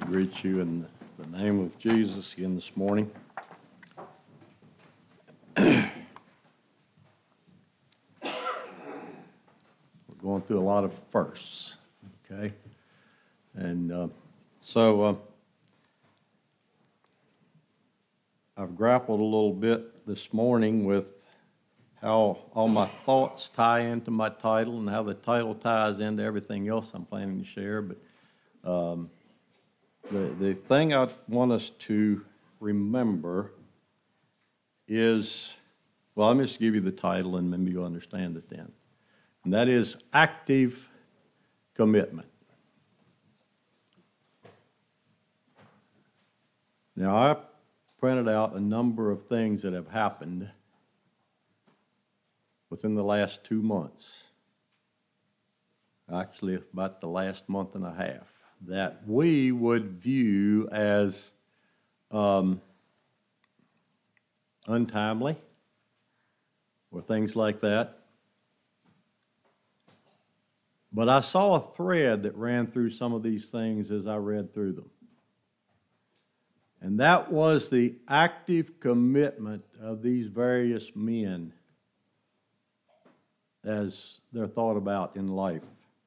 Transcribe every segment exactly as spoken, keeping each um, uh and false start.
greet you in the name of Jesus again this morning. We're going through a lot of firsts, okay? And uh, so uh, I've grappled a little bit this morning with how all my thoughts tie into my title and how the title ties into everything else I'm planning to share. But um, the, the thing I want us to remember is, well, let me just give you the title and maybe you'll understand it then. And that is active commitment. Now, I printed out a number of things that have happened within the last two months, actually about the last month and a half, that we would view as um, untimely or things like that. But I saw a thread that ran through some of these things as I read through them. And that was the active commitment of these various men as they're thought about in life.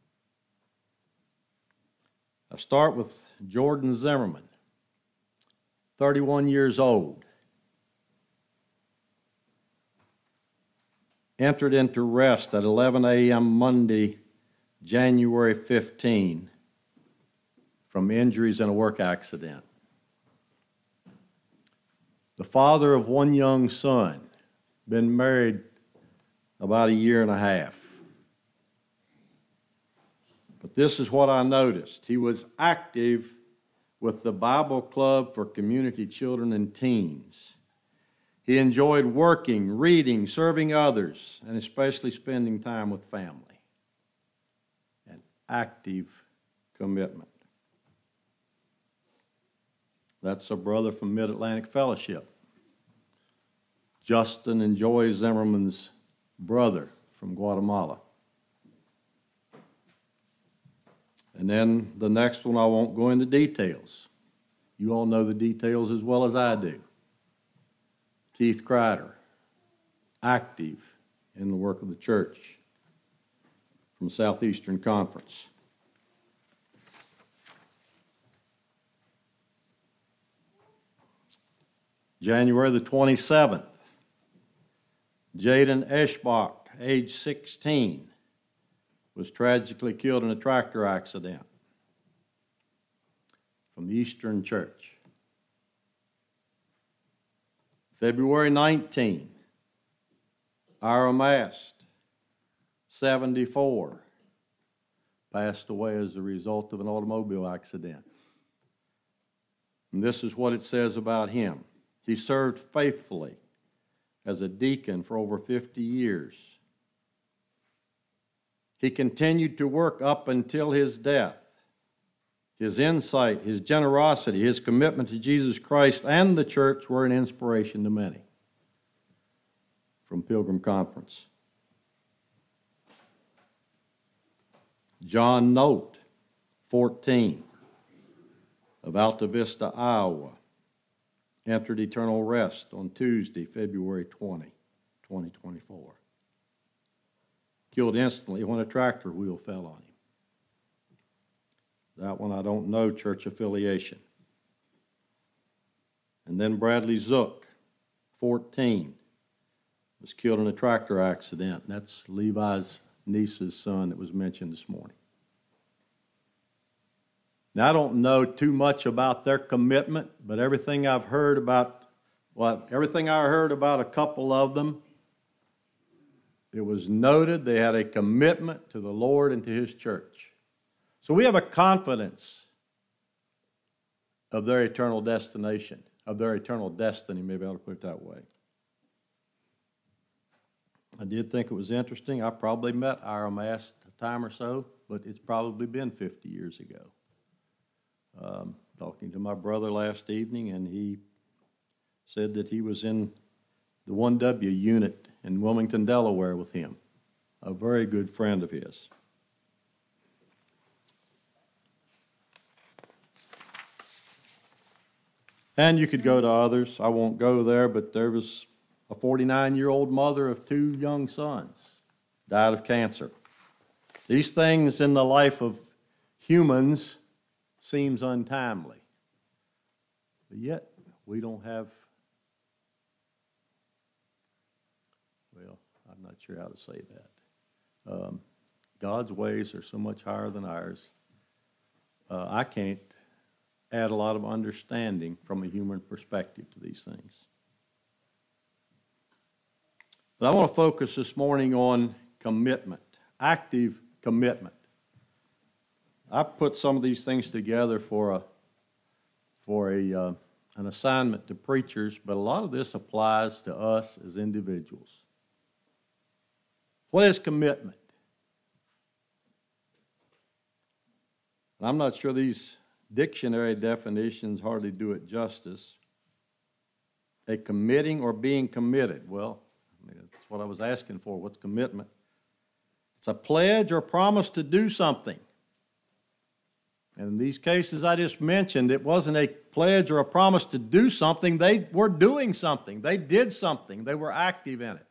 I start with Jordan Zimmerman, thirty-one years old. Entered into rest at eleven a.m. Monday, January fifteenth, from injuries in a work accident. The father of one young son, been married about a year and a half. But this is what I noticed. He was active with the Bible Club for Community Children and Teens. He enjoyed working, reading, serving others, and especially spending time with family. An active commitment. That's a brother from Mid-Atlantic Fellowship. Justin and Joy Zimmerman's brother from Guatemala. And then the next one, I won't go into details. You all know the details as well as I do. Keith Crider, active in the work of the church from Southeastern Conference. January the twenty-seventh, Jaden Eschbach, age sixteen, was tragically killed in a tractor accident from the Eastern Church. February nineteenth, Ira Mast, seventy-four, passed away as a result of an automobile accident. And this is what it says about him. He served faithfully as a deacon for over fifty years. He continued to work up until his death. His insight, his generosity, his commitment to Jesus Christ and the church were an inspiration to many. From Pilgrim Conference. John Note, fourteen, of Alta Vista, Iowa, entered eternal rest on Tuesday, February twentieth, twenty twenty-four. Killed instantly when a tractor wheel fell on him. That one I don't know church affiliation. And then Bradley Zook, fourteen, was killed in a tractor accident. That's Levi's niece's son that was mentioned this morning. Now, I don't know too much about their commitment, but everything I've heard about, well, everything I heard about a couple of them, it was noted they had a commitment to the Lord and to His church. So we have a confidence of their eternal destination, of their eternal destiny, maybe I ought to put it that way. I did think it was interesting. I probably met Ira Mast a time or so, but it's probably been fifty years ago. Um, talking to my brother last evening, and he said that he was in the one W unit in Wilmington, Delaware with him, a very good friend of his. And you could go to others. I won't go there, but there was a forty-nine-year-old mother of two young sons, died of cancer. These things in the life of humans seems untimely. But yet, we don't have, well, I'm not sure how to say that. Um, God's ways are so much higher than ours. Uh, I can't add a lot of understanding from a human perspective to these things. But I want to focus this morning on commitment, active commitment. I put some of these things together for a for a uh, an assignment to preachers, but a lot of this applies to us as individuals. What is commitment? And I'm not sure these dictionary definitions hardly do it justice. A committing or being committed. Well, I mean, that's what I was asking for. What's commitment? It's a pledge or promise to do something. And in these cases I just mentioned, it wasn't a pledge or a promise to do something. They were doing something. They did something. They were active in it.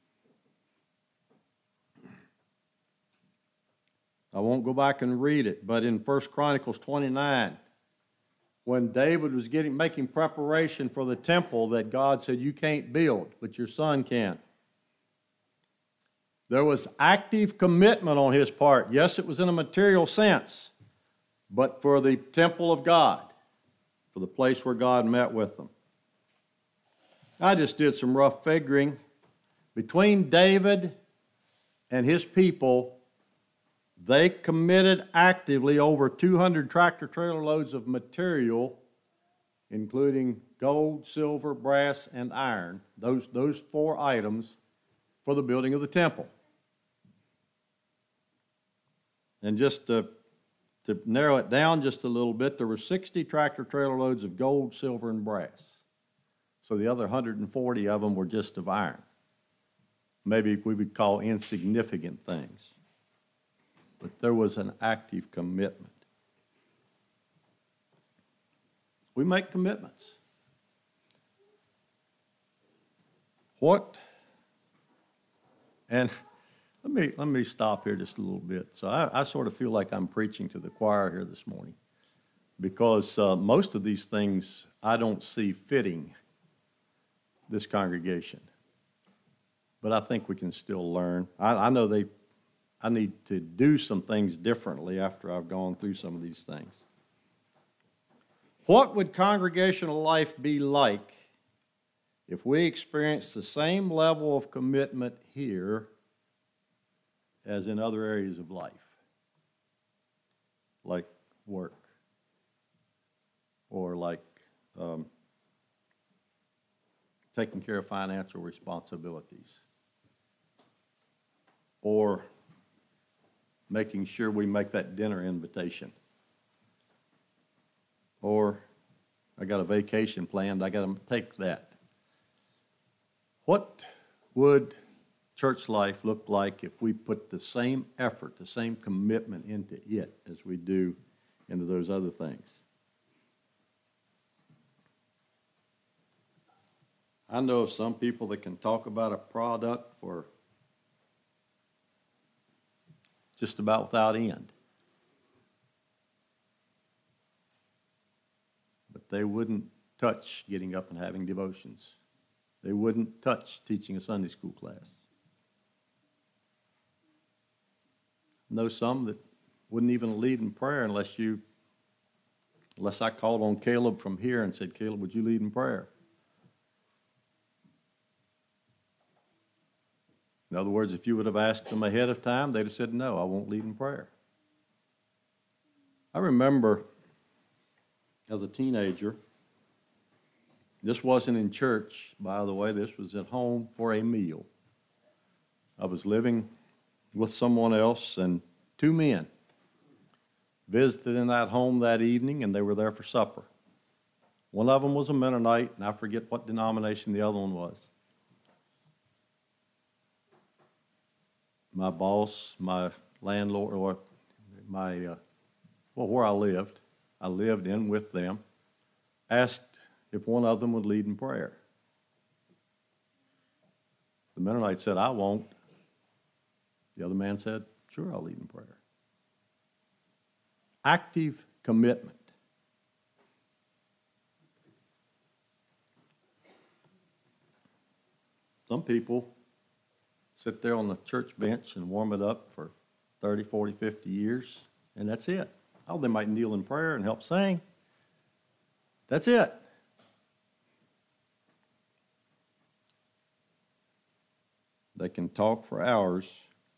I won't go back and read it, but in First Chronicles twenty-nine, when David was getting making preparation for the temple that God said, you can't build, but your son can. There was active commitment on his part. Yes, it was in a material sense, but for the temple of God, for the place where God met with them. I just did some rough figuring. Between David and his people, they committed actively over two hundred tractor trailer loads of material, including gold, silver, brass, and iron, those, those four items for the building of the temple. And just to, to narrow it down just a little bit, there were sixty tractor trailer loads of gold, silver, and brass. So the other one hundred forty of them were just of iron. Maybe we would call insignificant things. But there was an active commitment. We make commitments. What? And let me let me stop here just a little bit. So I, I sort of feel like I'm preaching to the choir here this morning, because uh, most of these things I don't see fitting this congregation. But I think we can still learn. I, I know they. I need to do some things differently after I've gone through some of these things. What would congregational life be like if we experienced the same level of commitment here as in other areas of life, like work or like um, taking care of financial responsibilities or making sure we make that dinner invitation, or I got a vacation planned, I got to take that. What would church life look like if we put the same effort, the same commitment into it as we do into those other things? I know of some people that can talk about a product for just about without end. But they wouldn't touch getting up and having devotions. They wouldn't touch teaching a Sunday school class. I know some that wouldn't even lead in prayer unless you, unless I called on Caleb from here and said, Caleb, would you lead in prayer? In other words, if you would have asked them ahead of time, they'd have said, no, I won't lead in prayer. I remember as a teenager, this wasn't in church, by the way, this was at home for a meal. I was living with someone else, and two men visited in that home that evening, and they were there for supper. One of them was a Mennonite, and I forget what denomination the other one was. My boss, my landlord, or my, uh, well, where I lived, I lived in with them, asked if one of them would lead in prayer. The Mennonite said, I won't. The other man said, sure, I'll lead in prayer. Active commitment. Some people sit there on the church bench and warm it up for thirty, forty, fifty years, and that's it. Oh, they might kneel in prayer and help sing. That's it. They can talk for hours.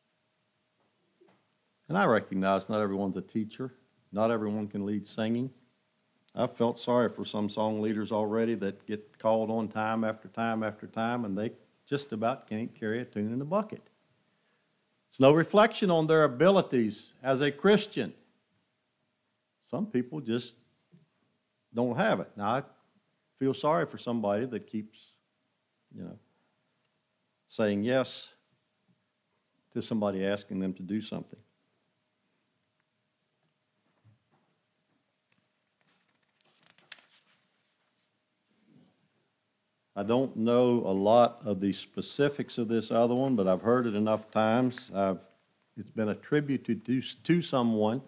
And I recognize not everyone's a teacher. Not everyone can lead singing. I've felt sorry for some song leaders already that get called on time after time after time, and they just about can't carry a tune in the bucket. It's no reflection on their abilities as a Christian. Some people just don't have it. Now, I feel sorry for somebody that keeps, you know, saying yes to somebody asking them to do something. I don't know a lot of the specifics of this other one, but I've heard it enough times. I've, it's been attributed to, to someone.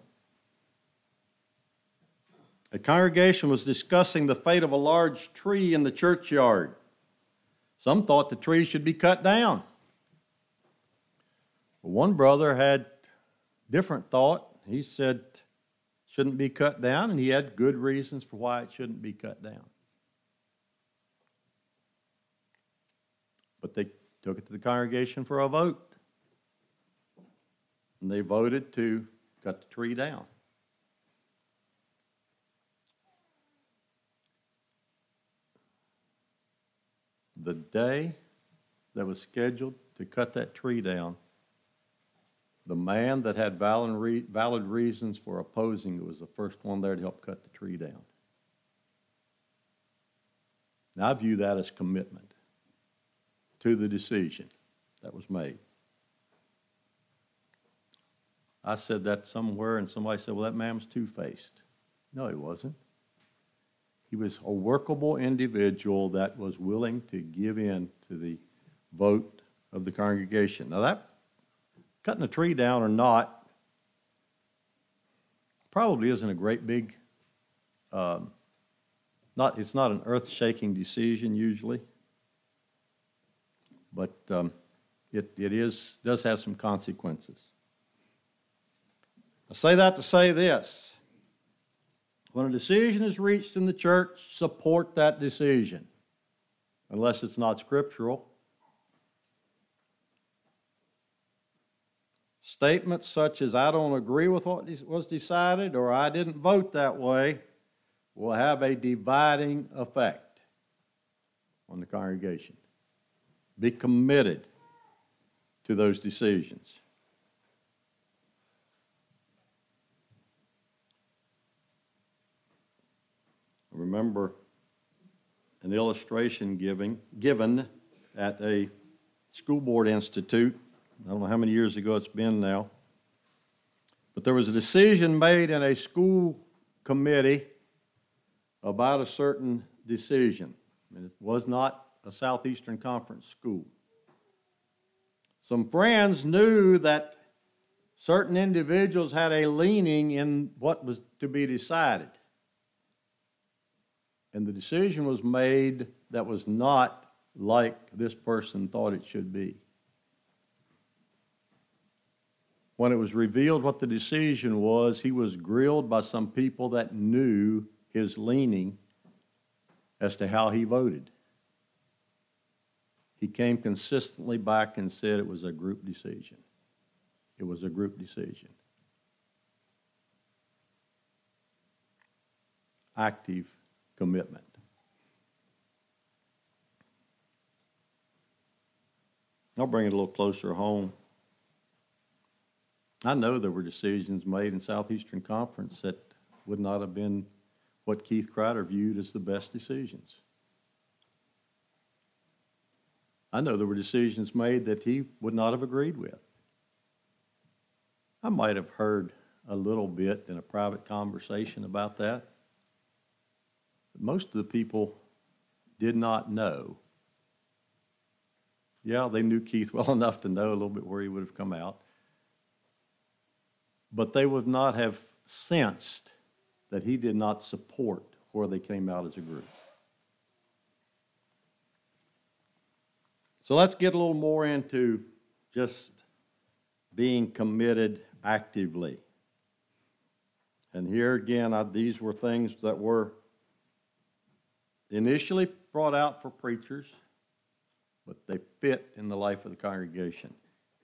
A congregation was discussing the fate of a large tree in the churchyard. Some thought the tree should be cut down. But one brother had different thought. He said it shouldn't be cut down, and he had good reasons for why it shouldn't be cut down. But they took it to the congregation for a vote. And they voted to cut the tree down. The day that was scheduled to cut that tree down, the man that had valid, re- valid reasons for opposing it was the first one there to help cut the tree down. Now, I view that as commitment to the decision that was made. I said that somewhere, and somebody said, well, that man was two-faced. No, he wasn't. He was a workable individual that was willing to give in to the vote of the congregation. Now, that cutting a tree down or not probably isn't a great big, um, not it's not an earth-shaking decision usually, but um, it it is does have some consequences. I say that to say this. When a decision is reached in the church, support that decision, unless it's not scriptural. Statements such as, I don't agree with what was decided, or I didn't vote that way, will have a dividing effect on the congregation. Be committed to those decisions. Remember an illustration giving, given at a school board institute. I don't know how many years ago it's been now. But there was a decision made in a school committee about a certain decision. And it was not a Southeastern Conference school. Some friends knew that certain individuals had a leaning in what was to be decided. And the decision was made that was not like this person thought it should be. When it was revealed what the decision was, he was grilled by some people that knew his leaning as to how he voted. He came consistently back and said it was a group decision. It was a group decision. Active commitment. I'll bring it a little closer home. I know there were decisions made in Southeastern Conference that would not have been what Keith Kreider viewed as the best decisions. I know there were decisions made that he would not have agreed with. I might have heard a little bit in a private conversation about that. But most of the people did not know. Yeah, they knew Keith well enough to know a little bit where he would have come out. But they would not have sensed that he did not support where they came out as a group. So let's get a little more into just being committed actively. And here again, I, these were things that were initially brought out for preachers, but they fit in the life of the congregation.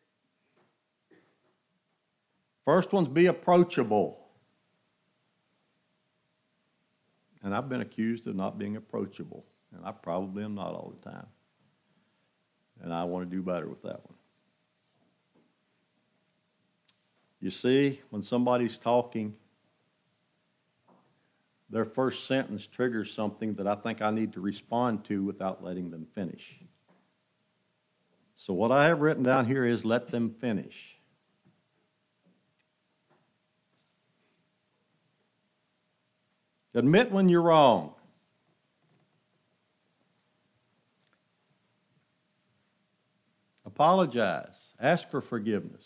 First one's be approachable. And I've been accused of not being approachable, and I probably am not all the time. And I want to do better with that one. You see, when somebody's talking, their first sentence triggers something that I think I need to respond to without letting them finish. So what I have written down here is let them finish. Admit when you're wrong. Apologize. Ask for forgiveness.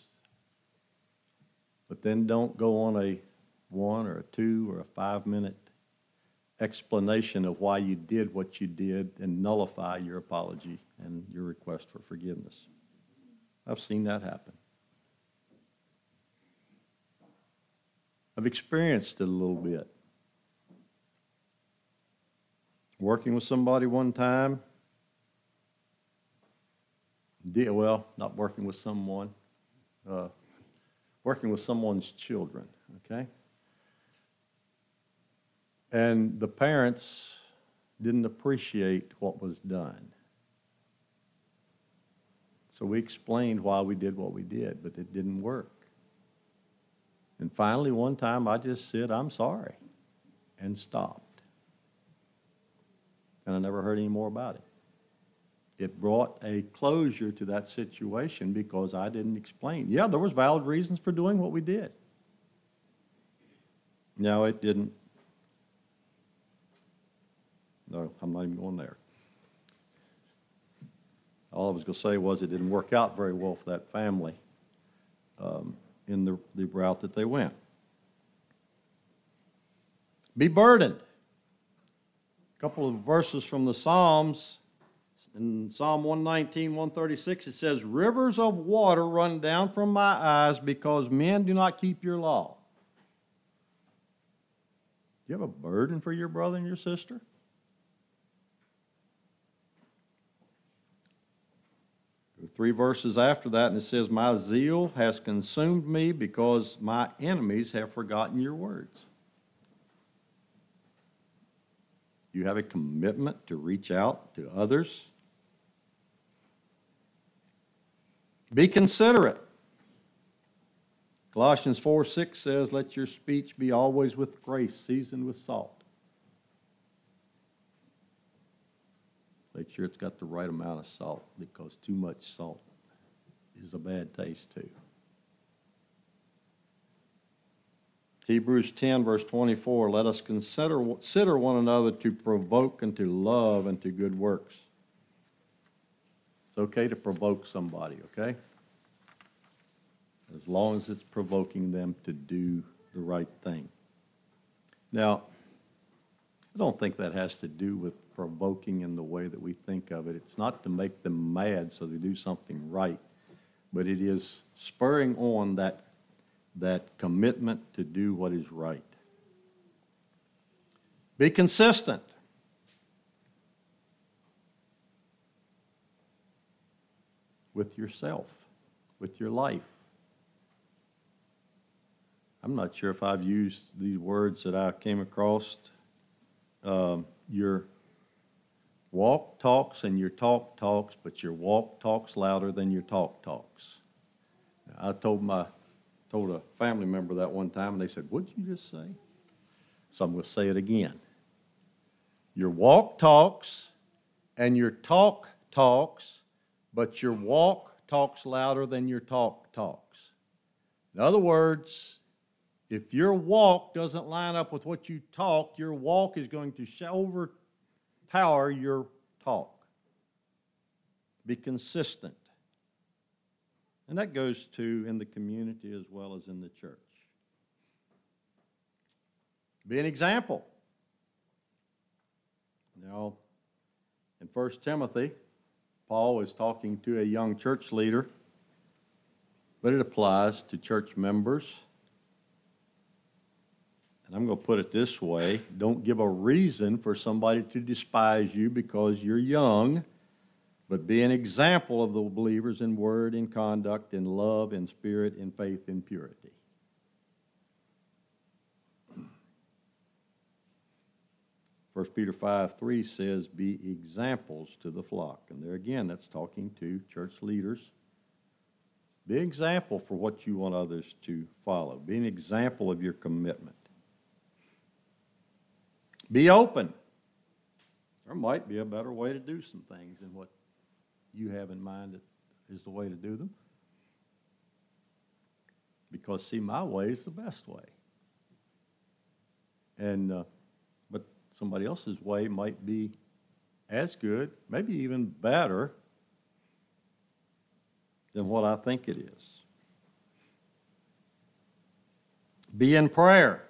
But then don't go on a one or a two or a five minute explanation of why you did what you did and nullify your apology and your request for forgiveness. I've seen that happen. I've experienced it a little bit. Working with somebody one time, did, well, not working with someone, uh, working with someone's children, okay? And the parents didn't appreciate what was done. So we explained why we did what we did, but it didn't work. And finally, one time, I just said, I'm sorry, and stopped. And I never heard any more about it. It brought a closure to that situation because I didn't explain. Yeah, there was valid reasons for doing what we did. No, it didn't. No, I'm not even going there. All I was going to say was it didn't work out very well for that family um, in the, the route that they went. Be burdened. A couple of verses from the Psalms. In Psalm one nineteen, one thirty-six, it says, rivers of water run down from my eyes because men do not keep your law. Do you have a burden for your brother and your sister? Three verses after that, and it says, my zeal has consumed me because my enemies have forgotten your words. You have a commitment to reach out to others. Be considerate. Colossians four six says, let your speech be always with grace, seasoned with salt. Make sure it's got the right amount of salt, because too much salt is a bad taste too. Hebrews ten, verse twenty-four, let us consider, consider one another to provoke and to love and to good works. It's okay to provoke somebody, okay? As long as it's provoking them to do the right thing. Now, I don't think that has to do with provoking in the way that we think of it. It's not to make them mad so they do something right, but it is spurring on that, that commitment to do what is right. Be consistent. With yourself, with your life. I'm not sure if I've used these words that I came across. Um, your walk talks and your talk talks, but your walk talks louder than your talk talks. I told my told a family member that one time, and they said, "What did you just say?" So I'm going to say it again. Your walk talks and your talk talks, but your walk talks louder than your talk talks. In other words, if your walk doesn't line up with what you talk, your walk is going to overpower your talk. Be consistent. And that goes to in the community as well as in the church. Be an example. Now, in First Timothy, Paul is talking to a young church leader, but it applies to church members. And I'm going to put it this way. Don't give a reason for somebody to despise you because you're young, but be an example of the believers in word, in conduct, in love, in spirit, in faith, in purity. First Peter five three says, be examples to the flock. And there again, that's talking to church leaders. Be an example for what you want others to follow. Be an example of your commitment. Be open. There might be a better way to do some things than what you have in mind that is the way to do them. Because, see, my way is the best way. And uh, but somebody else's way might be as good, maybe even better than what I think it is. Be in prayer.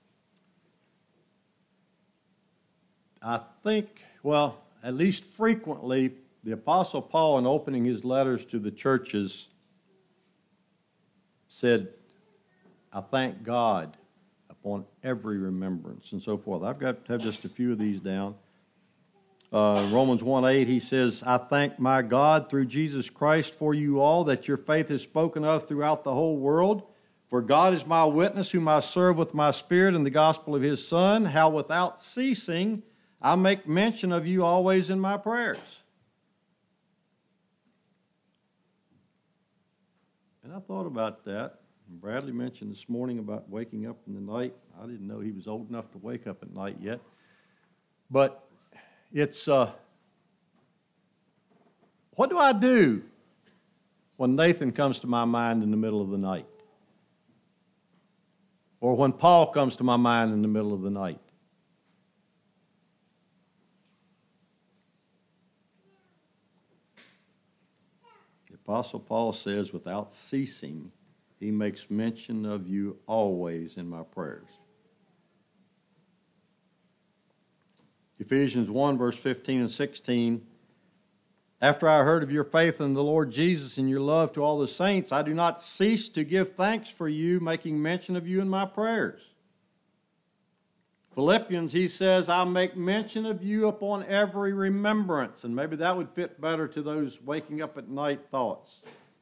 I think, well, at least frequently, the Apostle Paul, in opening his letters to the churches, said, I thank God upon every remembrance, and so forth. I've got to have just a few of these down. Uh, Romans one eight, he says, I thank my God through Jesus Christ for you all, that your faith is spoken of throughout the whole world. For God is my witness, whom I serve with my spirit in the gospel of his Son, how without ceasing I make mention of you always in my prayers. And I thought about that. Bradley mentioned this morning about waking up in the night. I didn't know he was old enough to wake up at night yet. But it's, uh, what do I do when Nathan comes to my mind in the middle of the night? Or when Paul comes to my mind in the middle of the night? The Apostle Paul says, without ceasing, he makes mention of you always in my prayers. Ephesians one, verse fifteen and sixteen. After I heard of your faith in the Lord Jesus and your love to all the saints, I do not cease to give thanks for you, making mention of you in my prayers. Philippians, he says, I make mention of you upon every remembrance. And maybe that would fit better to those waking up at night thoughts.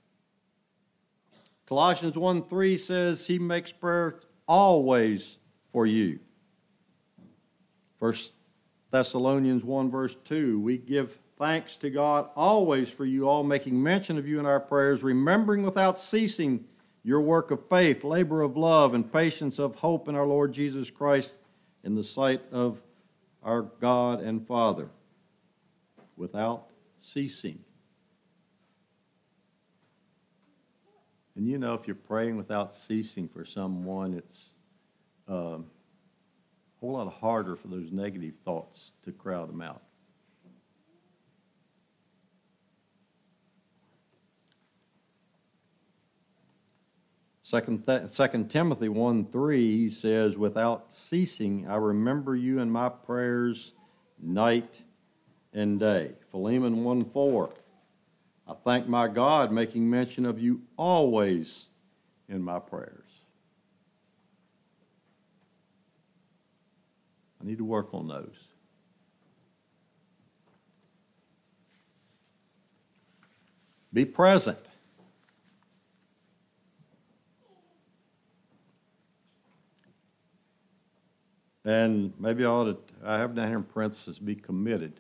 Colossians one three says he makes prayer always for you. First Thessalonians one verse two, we give thanks to God always for you all, making mention of you in our prayers, remembering without ceasing your work of faith, labor of love, and patience of hope in our Lord Jesus Christ in the sight of our God and Father, without ceasing. And you know, if you're praying without ceasing for someone, it's um, a whole lot harder for those negative thoughts to crowd them out. Second, Th- Second Timothy one three says, without ceasing, I remember you in my prayers night and day. Philemon one four, I thank my God, making mention of you always in my prayers. I need to work on those. Be present. And maybe I ought to, I have down here in parentheses, be committed.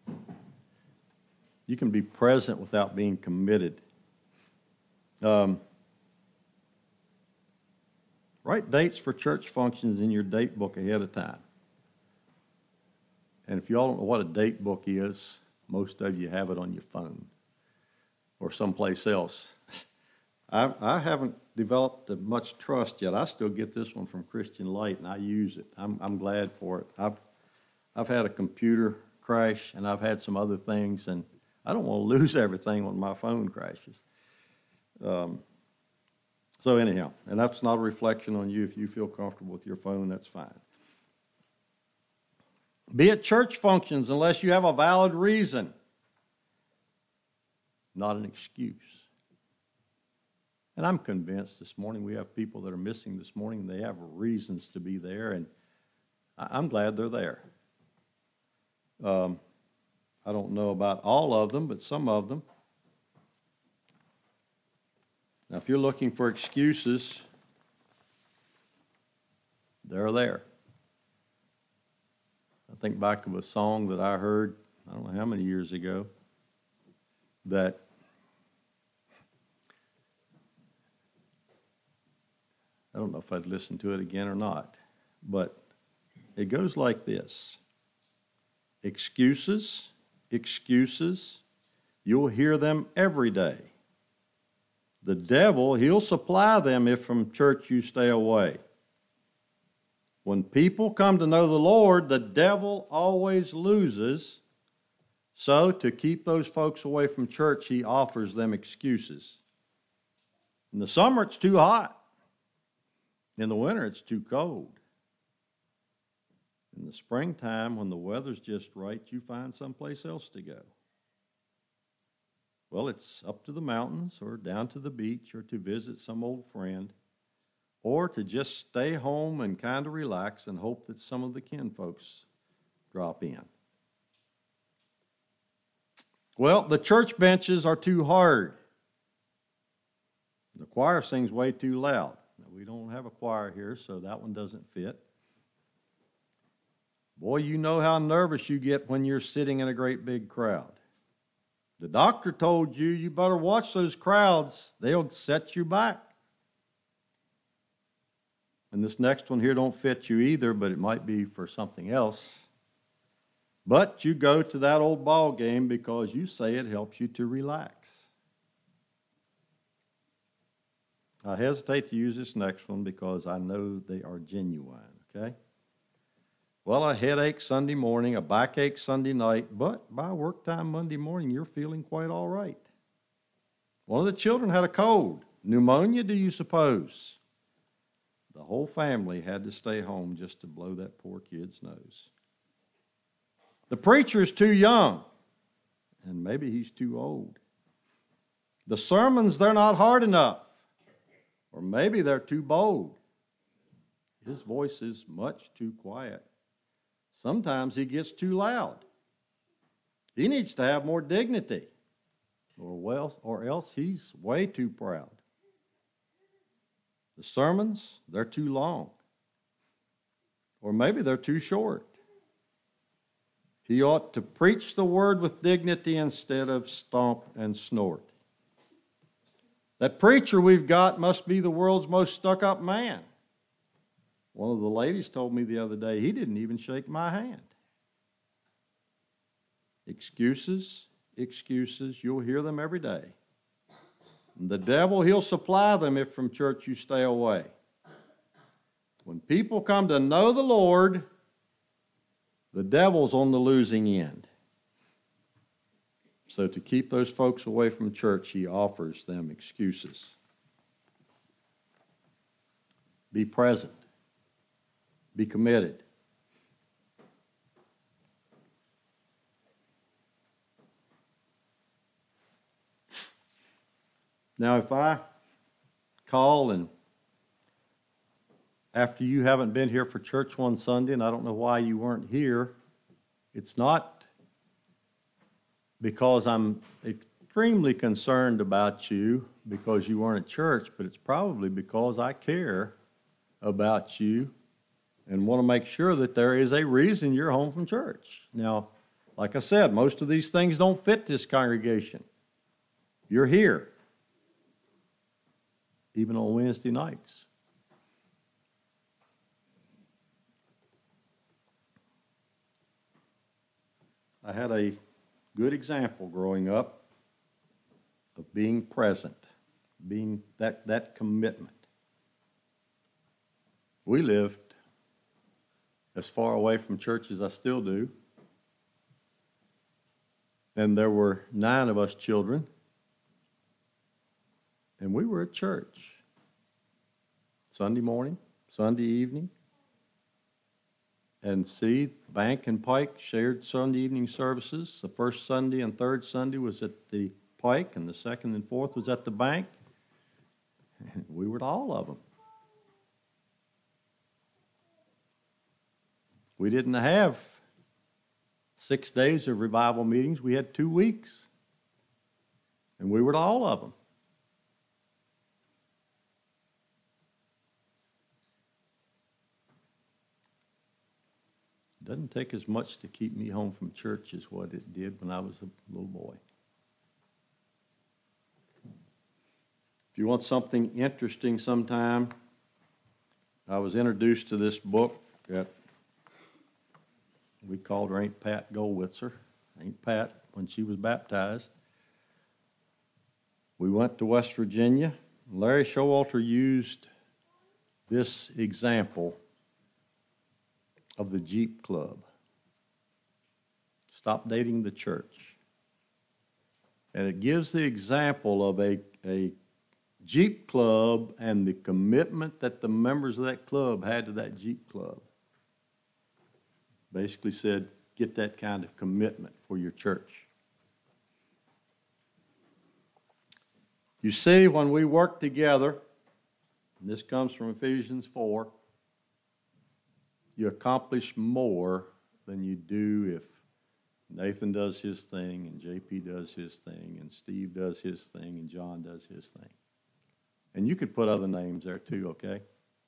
You can be present without being committed. Um, write dates for church functions in your date book ahead of time. And if you all don't know what a date book is, most of you have it on your phone or someplace else. I, I haven't developed much trust yet. I still get this one from Christian Light, and I use it. I'm, I'm glad for it. I've I've had a computer crash, and I've had some other things, and I don't want to lose everything when my phone crashes. Um, so anyhow, and that's not a reflection on you. If you feel comfortable with your phone, that's fine. Be at church functions unless you have a valid reason, not an excuse. And I'm convinced this morning we have people that are missing this morning. They have reasons to be there, and I'm glad they're there. Um, I don't know about all of them, but some of them. Now, if you're looking for excuses, they're there. I think back of a song that I heard, I don't know how many years ago, that I don't know if I'd listen to it again or not, but it goes like this. Excuses, excuses, you'll hear them every day. The devil, he'll supply them if from church you stay away. When people come to know the Lord, the devil always loses. So to keep those folks away from church, he offers them excuses. In the summer, it's too hot. In the winter, it's too cold. In the springtime, when the weather's just right, you find someplace else to go. Well, it's up to the mountains or down to the beach or to visit some old friend or to just stay home and kind of relax and hope that some of the kin folks drop in. Well, the church benches are too hard. The choir sings way too loud. Now, we don't have a choir here, so that one doesn't fit. Boy, you know how nervous you get when you're sitting in a great big crowd. The doctor told you you better watch those crowds. They'll set you back. And this next one here don't fit you either, but it might be for something else. But you go to that old ball game because you say it helps you to relax. I hesitate to use this next one because I know they are genuine, okay? Well, a headache Sunday morning, a backache Sunday night, but by work time Monday morning, you're feeling quite all right. One of the children had a cold. Pneumonia, do you suppose? The whole family had to stay home just to blow that poor kid's nose. The preacher's too young, and maybe he's too old. The sermons, they're not hard enough, or maybe they're too bold. His voice is much too quiet. Sometimes he gets too loud. He needs to have more dignity, or well, or else he's way too proud. The sermons, they're too long, or maybe they're too short. He ought to preach the word with dignity instead of stomp and snort. That preacher we've got must be the world's most stuck-up man. One of the ladies told me the other day, he didn't even shake my hand. Excuses, excuses, you'll hear them every day. And the devil, he'll supply them if from church you stay away. When people come to know the Lord, the devil's on the losing end. So to keep those folks away from church, he offers them excuses. Be present. Be committed. Now, if I call and after you haven't been here for church one Sunday, and I don't know why you weren't here, it's not because I'm extremely concerned about you because you weren't at church, but it's probably because I care about you and want to make sure that there is a reason you're home from church. Now, like I said, most of these things don't fit this congregation. You're here, even on Wednesday nights. I had a good example growing up of being present, being that, that commitment. We lived as far away from church as I still do, And there were nine of us children. And we were at church. Sunday morning, Sunday evening. And see, Bank and Pike shared Sunday evening services. The first Sunday and third Sunday was at the Pike, and the second and fourth was at the Bank. And we were at all of them. We didn't have six days of revival meetings. We had two weeks. And we were at all of them. It doesn't take as much to keep me home from church as what it did when I was a little boy. If you want something interesting sometime, I was introduced to this book that we called her Aunt Pat Goldwitzer, Aunt Pat, when she was baptized. We went to West Virginia. Larry Showalter used this example of the Jeep Club. Stop dating the church. And it gives the example of a, a Jeep Club and the commitment that the members of that club had to that Jeep Club. Basically said, get that kind of commitment for your church. You see, when we work together, and this comes from Ephesians four, you accomplish more than you do if Nathan does his thing and J P does his thing and Steve does his thing and John does his thing. And you could put other names there too, okay?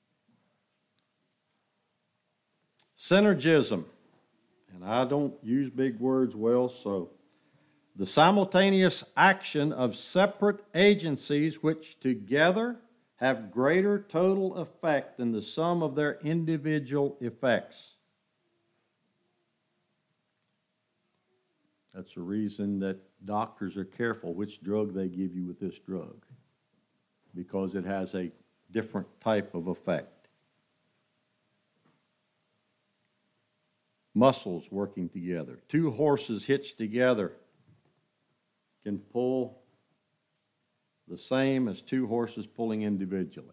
Synergism. And I don't use big words well, so the simultaneous action of separate agencies which together have greater total effect than the sum of their individual effects. That's the reason that doctors are careful which drug they give you with this drug, because it has a different type of effect. Muscles working together. Two horses hitched together can pull the same as two horses pulling individually.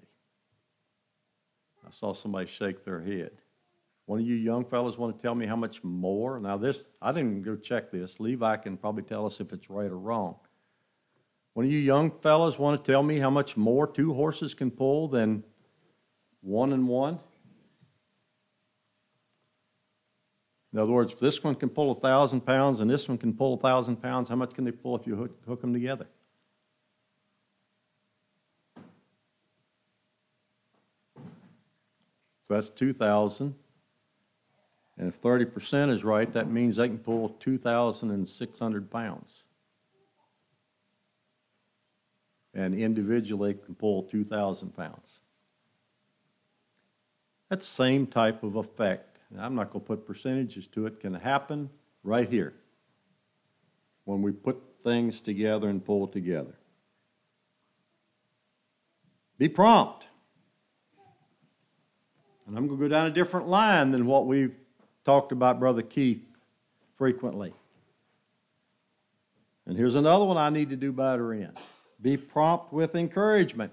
I saw somebody shake their head. One of you young fellas want to tell me how much more? Now this, I didn't go check this. Levi can probably tell us if it's right or wrong. One of you young fellas want to tell me how much more two horses can pull than one and one? In other words, if this one can pull a thousand pounds and this one can pull a thousand pounds, how much can they pull if you hook, hook them together? So that's two thousand. And if thirty percent is right, that means they can pull two thousand six hundred pounds. And individually can pull two thousand pounds. That's the same type of effect. And I'm not going to put percentages to it. Can happen right here when we put things together and pull together. Be prompt. And I'm going to go down a different line than what we've talked about, Brother Keith, frequently. And here's another one I need to do better in. Be prompt with encouragement.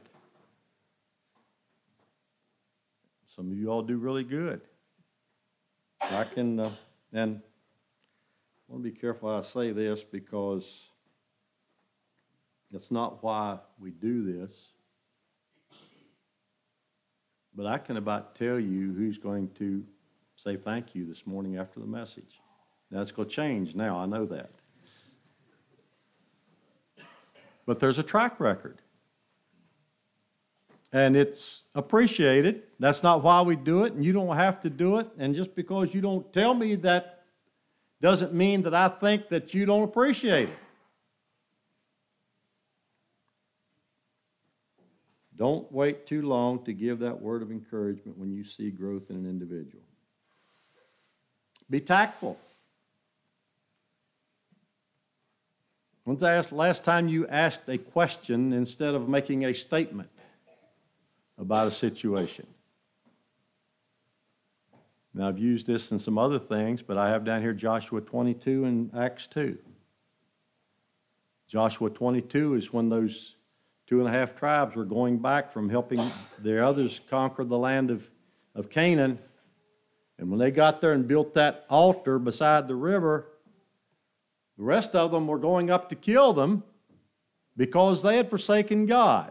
Some of you all do really good. I can, uh, and I want to be careful how I say this because that's not why we do this. But I can about tell you who's going to say thank you this morning after the message. Now, it's going to change now. I know that. But there's a track record. And it's appreciated. That's not why we do it, and you don't have to do it. And just because you don't tell me that doesn't mean that I think that you don't appreciate it. Don't wait too long to give that word of encouragement when you see growth in an individual. Be tactful. When's the last time you asked a question instead of making a statement about a situation? Now, I've used this in some other things, but I have down here Joshua twenty-two and Acts two. Joshua twenty-two is when those two and a half tribes were going back from helping their others conquer the land of, of Canaan. And when they got there and built that altar beside the river, the rest of them were going up to kill them because they had forsaken God.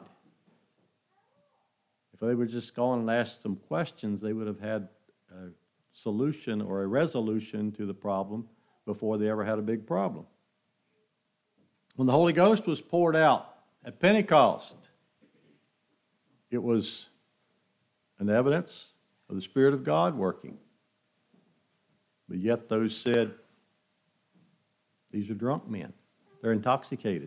If they would just gone and asked some questions, they would have had a solution or a resolution to the problem before they ever had a big problem. When the Holy Ghost was poured out at Pentecost, it was an evidence of the Spirit of God working. But yet those said, these are drunk men. They're intoxicated.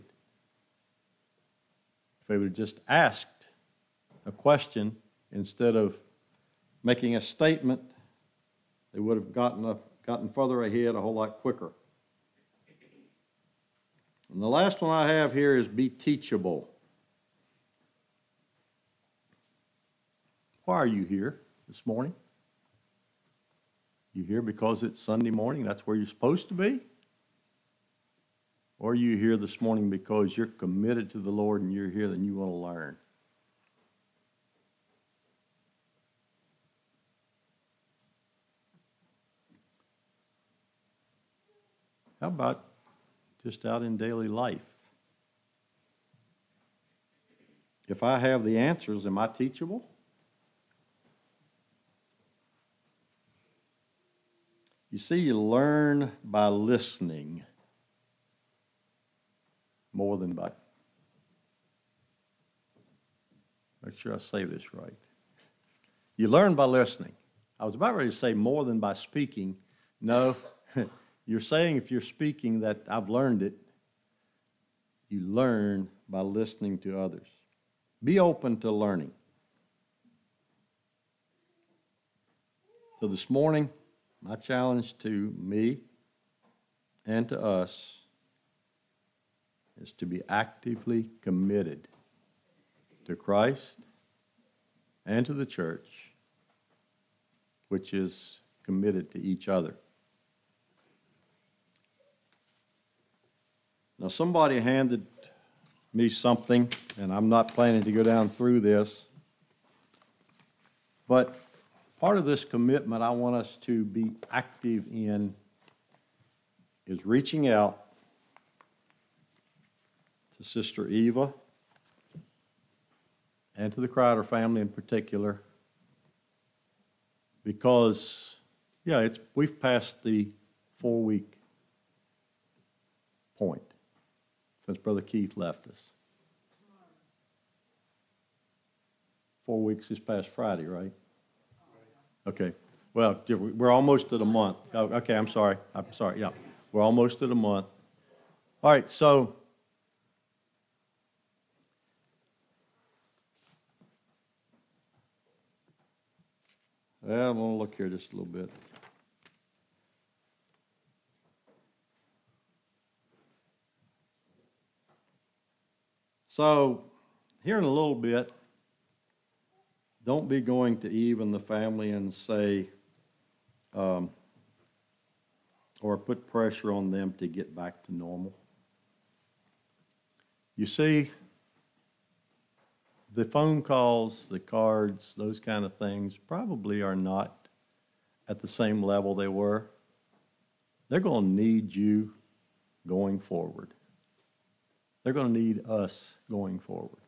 If they would have just asked a question instead of making a statement, they would have gotten, a, gotten further ahead a whole lot quicker. And the last one I have here is be teachable. Why are you here this morning? You here because it's Sunday morning, that's where you're supposed to be? Or are you here this morning because you're committed to the Lord and you're here and you want to learn? How about just out in daily life? If I have the answers, am I teachable? You see, you learn by listening more than by... Make sure I say this right. You learn by listening. I was about ready to say more than by speaking. No, you're saying if you're speaking that I've learned it. You learn by listening to others. Be open to learning. So this morning, my challenge to me and to us is to be actively committed to Christ and to the church, which is committed to each other. Now, somebody handed me something, and I'm not planning to go down through this, but part of this commitment I want us to be active in is reaching out to Sister Eva and to the Crowder family in particular, because, yeah, it's we've passed the four-week point since Brother Keith left us. Four weeks this past Friday, right? Okay. Well, we're almost at a month. Oh, okay, I'm sorry. I'm sorry. Yeah, we're almost at a month. All right, so well, I'm going to look here just a little bit. So, here in a little bit, don't be going to Eve and the family and say, um, or put pressure on them to get back to normal. You see, the phone calls, the cards, those kind of things probably are not at the same level they were. They're going to need you going forward. They're going to need us going forward.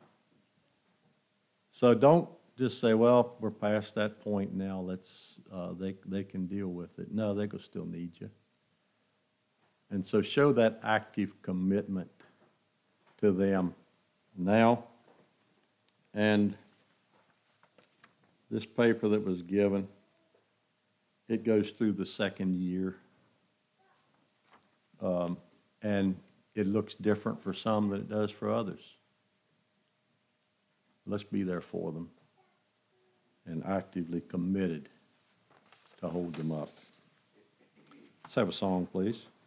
So don't just say, well, we're past that point now. Let's uh, they they can deal with it. No, they're going to still need you. And so show that active commitment to them now. And this paper that was given, it goes through the second year. Um, and it looks different for some than it does for others. Let's be there for them and actively committed to hold them up. Let's have a song, please.